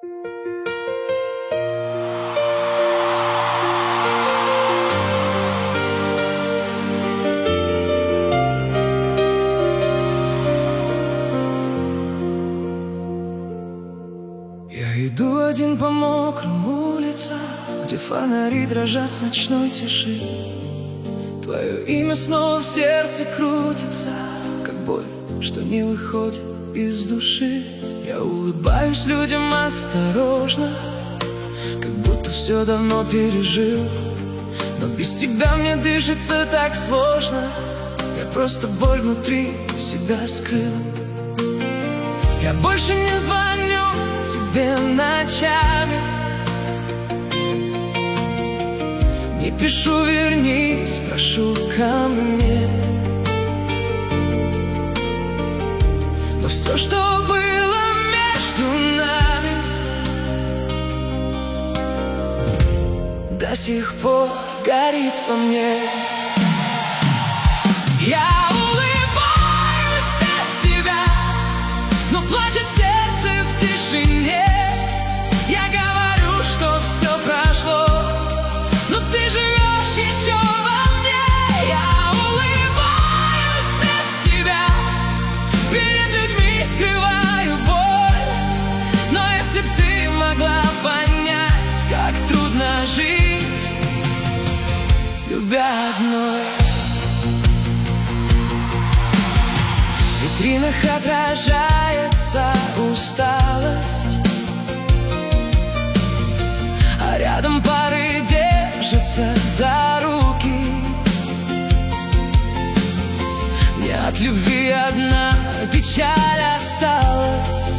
Я иду один по мокрым улицам, где фонари дрожат в ночной тиши. Твое имя снова в сердце крутится, как боль, что не выходит из души. Я улыбаюсь людям осторожно, как будто все давно пережил. Но без тебя мне дышится так сложно, я просто боль внутри себя скрыл. Я больше не звоню тебе ночами, не пишу вернись, прошу ко мне. Но все, что было между нами, до сих пор горит во мне. Я улыбаюсь без тебя, но плачет сердце в тишине. Я говорю, что все прошло, но ты живешь еще во мне. Я улыбаюсь без тебя, перед людьми скрываю боль. Но если б ты могла понять, как трудно жить, любя одной. В витринах отражается усталость, а рядом пары держатся за руки. Мне от любви одна печаль осталась,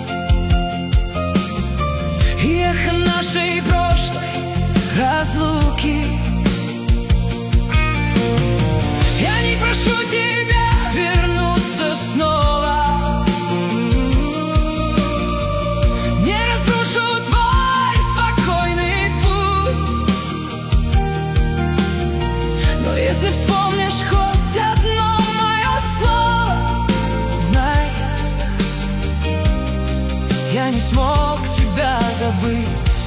и эхо нашей прошлой разлуки. Я не прошу тебя вернуться снова, не разрушу твой спокойный путь. Но если вспомнишь хоть одно мое слово, знай, я не смог тебя забыть.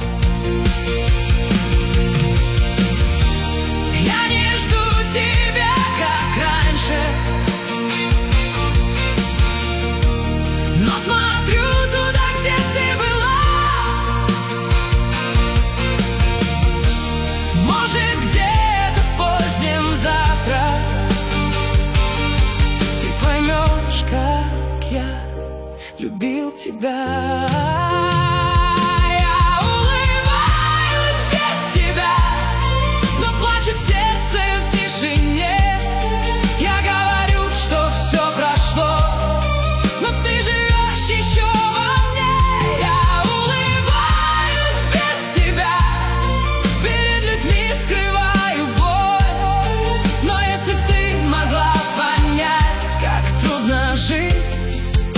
Я не жду тебя, как раньше, но смотрю туда, где ты была. Может, где-то в позднем завтра ты поймешь, как я любил тебя. Я улыбаюсь без тебя, но плачет сердце в тишине. Я говорю, что все прошло, но ты живешь еще во мне. Я улыбаюсь без тебя, перед людьми скрываю боль. Но если б ты могла понять, как трудно жить,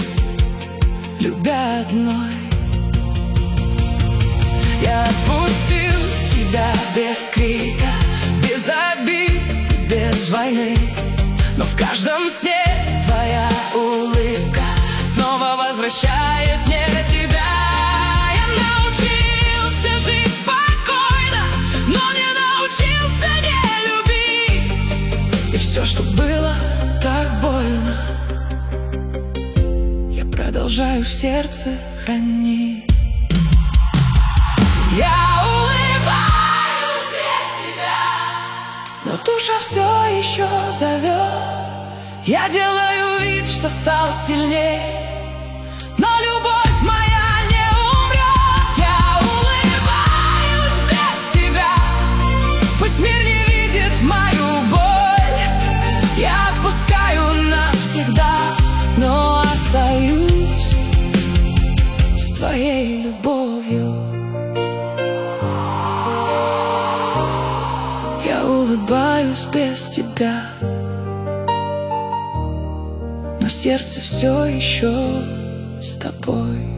любя одной. Я отпустил тебя без крика, без обид, без войны. Но в каждом сне твоя улыбка снова возвращает мне тебя. Я научился жить спокойно, но не научился не любить. И все, что было так больно, я продолжаю в сердце хранить. Я улыбаюсь без тебя, но душа все еще зовет. Я делаю вид, что стал сильней, но любовь моя не умрет. Я улыбаюсь без тебя, пусть мир не видит мою боль. Я отпускаю навсегда, но остаюсь с твоей любовью. Я улыбаюсь без тебя, но сердце все еще с тобой.